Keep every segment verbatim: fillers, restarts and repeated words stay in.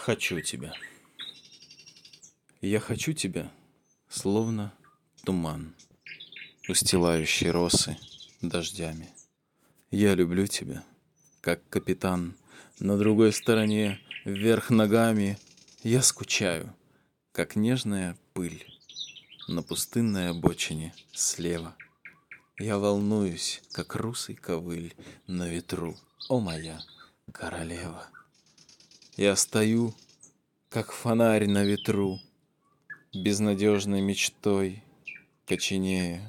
Хочу тебя. Я хочу тебя, словно туман, устилающий росы дождями. Я люблю тебя, как капитан. На другой стороне, вверх ногами, я скучаю, как нежная пыль на пустынной обочине слева. Я волнуюсь, как русый ковыль на ветру, о моя королева. Я стою, как фонарь на ветру, безнадежной мечтой коченея.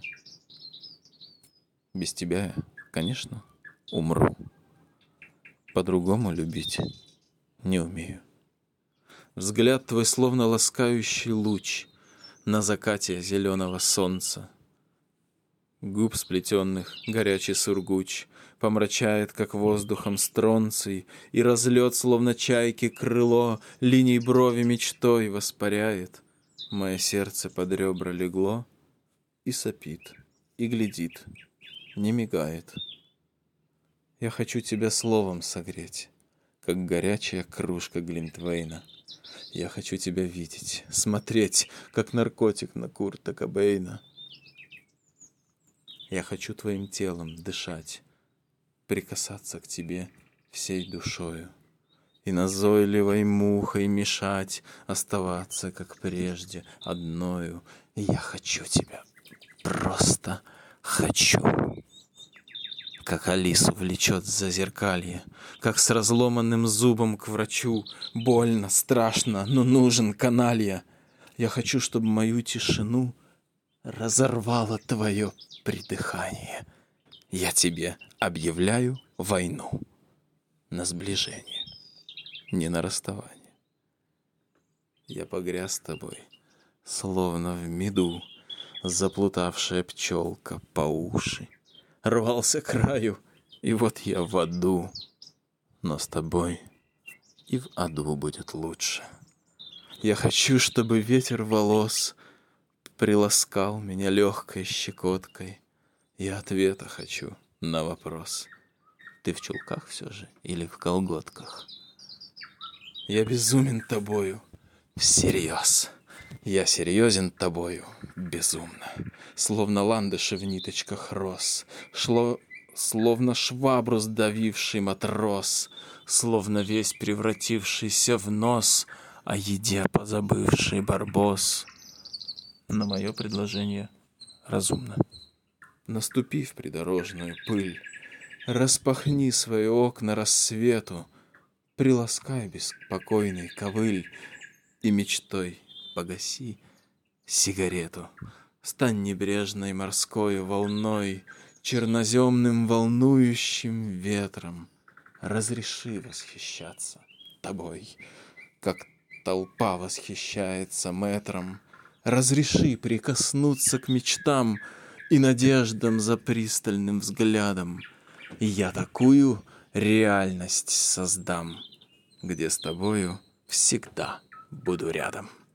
Без тебя я, конечно, умру. По-другому любить не умею. Взгляд твой словно ласкающий луч на закате зеленого солнца. Губ сплетенных горячий сургуч помрачает, как воздухом стронций, и разлет, словно чайки, крыло линий брови мечтой воспаряет. Мое сердце под ребра легло и сопит, и глядит, не мигает. Я хочу тебя словом согреть, как горячая кружка глинтвейна. Я хочу тебя видеть, смотреть, как наркотик на Курта Кобейна. Я хочу твоим телом дышать, прикасаться к тебе всей душою и назойливой мухой мешать оставаться, как прежде, одною. Я хочу тебя, просто хочу. Как Алису влечет за зеркалье, как с разломанным зубом к врачу. Больно, страшно, но нужен каналья. Я хочу, чтобы мою тишину разорвало твое придыхание. Я тебе объявляю войну на сближение, не на расставание. Я погряз с тобой, словно в меду, заплутавшая пчелка по уши. Рвался к краю, и вот я в аду. Но с тобой и в аду будет лучше. Я хочу, чтобы ветер волос приласкал меня легкой щекоткой. Я ответа хочу на вопрос: ты в чулках все же или в колготках? Я безумен тобою всерьез. Я серьезен тобою безумно. Словно ландыши в ниточках роз, шло, словно швабру сдавивший матрос, словно весь превратившийся в нос, о еде позабывший барбос. Но мое предложение разумно. Наступи в придорожную пыль, распахни свои окна рассвету, приласкай беспокойный ковыль и мечтой погаси сигарету. Стань небрежной морской волной, черноземным волнующим ветром. Разреши восхищаться тобой, как толпа восхищается мэтром. Разреши прикоснуться к мечтам и надеждам за пристальным взглядом. И я такую реальность создам, где с тобою всегда буду рядом.